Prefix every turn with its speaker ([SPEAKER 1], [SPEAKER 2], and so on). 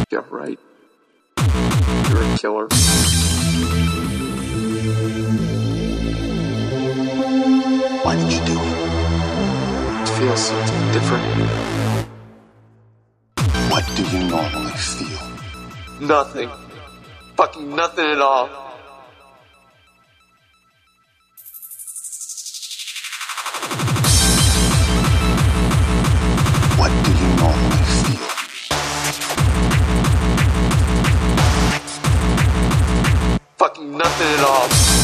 [SPEAKER 1] Yeah, right. You're a killer.
[SPEAKER 2] Why did you do it?
[SPEAKER 1] It feels so different.
[SPEAKER 2] What do you normally feel?
[SPEAKER 1] Nothing. Fucking nothing at all.
[SPEAKER 2] What do you normally feel?
[SPEAKER 1] Fucking nothing at all.